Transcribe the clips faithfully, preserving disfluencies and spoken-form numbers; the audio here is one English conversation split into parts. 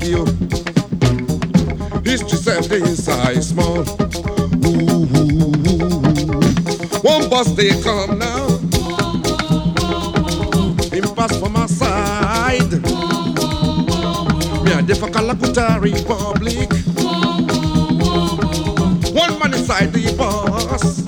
you. History said the inside small. Ooh, ooh, ooh. One bus they come now. Him pass for my side. Me a defa Kalakuta Republic. One man inside the bus.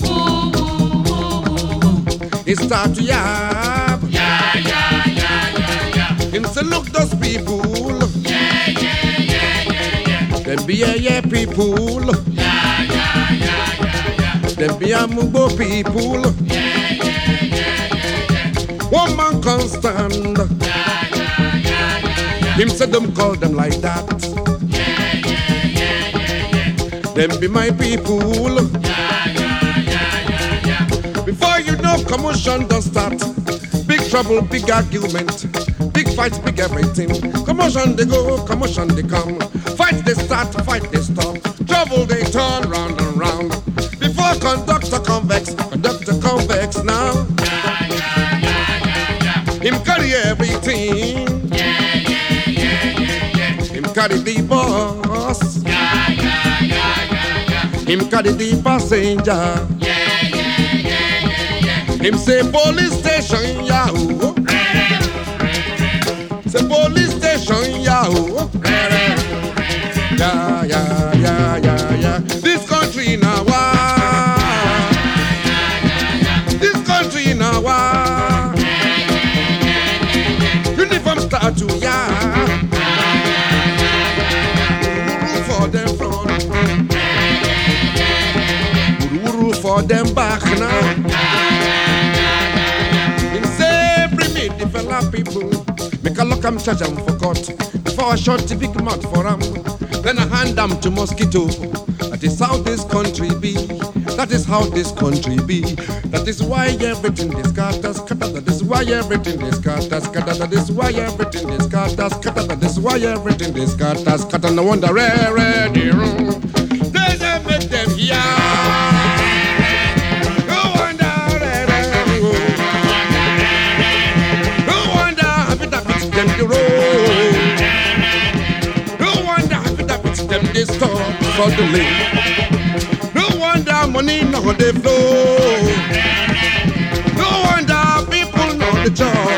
He start to yap. Yeah, yeah, yeah, yeah, yeah. Him say look those people. Yeah, yeah, yeah, yeah, yeah. Them be a yeah people. Yeah, yeah, yeah, yeah, yeah. Them be a Mugbo people. Yeah, yeah, yeah, yeah, yeah. One man can't stand. Yeah, yeah, yeah, yeah, yeah. Him said them call them like that. Yeah, yeah, yeah, yeah, yeah. Them be my people. Yeah, yeah, yeah, yeah, yeah. Before you know commotion don't start. Big trouble, big argument. Big fights, big everything. Commotion they go, commotion they come. Fight they start, fight they stop. Trouble they turn round and round. Before conductor convex, conductor convex now. Yeah, yeah, yeah, yeah, yeah. Him carry everything. Yeah, yeah, yeah, yeah, yeah. Him carry the bus. Yeah, yeah, yeah, yeah, yeah. Him carry the passenger. Yeah, yeah, yeah, yeah, yeah. Him say police station, yahoo. Say police station, yahoo. Yeah, yeah, yeah, yeah, yeah. This country now, ah. This country now, ah. Uniform start to yeah. Wuru for them front. Wuru for them back now. Him say bring me the fella people. Make a look, I'm charge am for court. Before I shot the big mouth for him, then I hand them to mosquito. That is how this country be. That is how this country be. That is why everything is scatter, scatter. That is why everything is scatter, scatter. That is why everything is scatter, scatter. That is why everything is scatter, scatter. No wonder rare, rare, the room. They just make them yeah. Them they stop suddenly. No wonder money now they flow. No wonder people know the job.